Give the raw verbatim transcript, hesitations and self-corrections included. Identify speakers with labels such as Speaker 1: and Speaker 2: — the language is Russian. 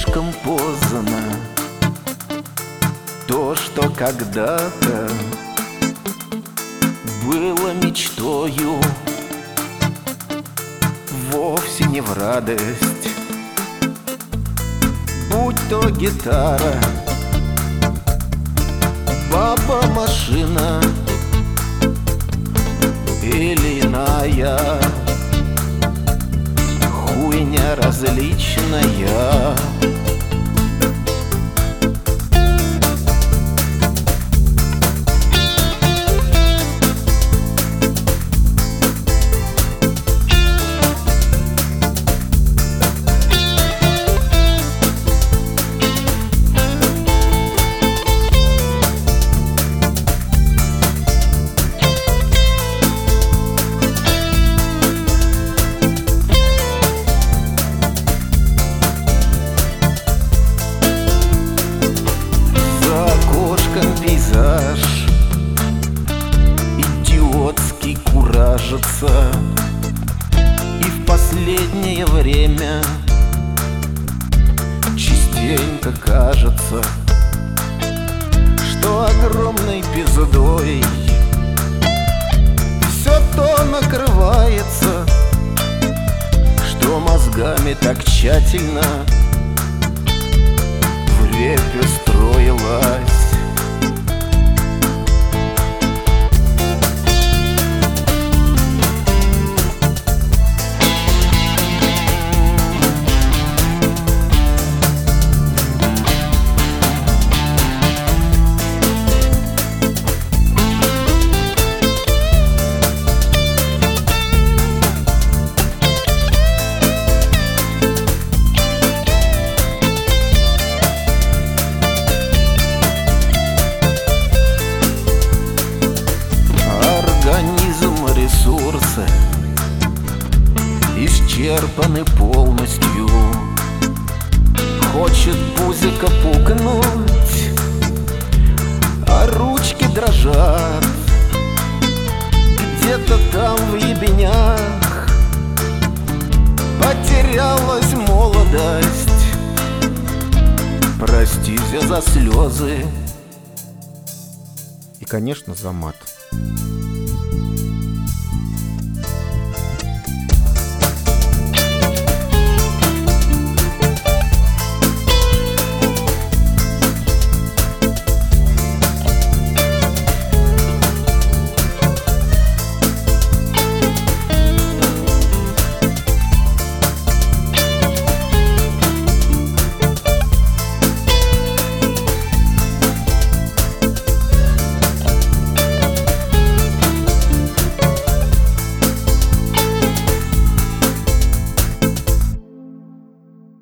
Speaker 1: слишком поздно. То, что когда-то было мечтою, вовсе не в радость. Будь то гитара, баба-машина или иная хуйня различная. Пейзаж идиотский куражится, и в последнее время частенько кажется, что огромной пиздой все то накрывается, что мозгами так тщательно в репе строилась. Ресурсы исчерпаны полностью. Хочет пузико пукнуть, а ручки дрожат. Где-то там в ебенях потерялась молодость. Простите за слезы
Speaker 2: и, конечно, за мат.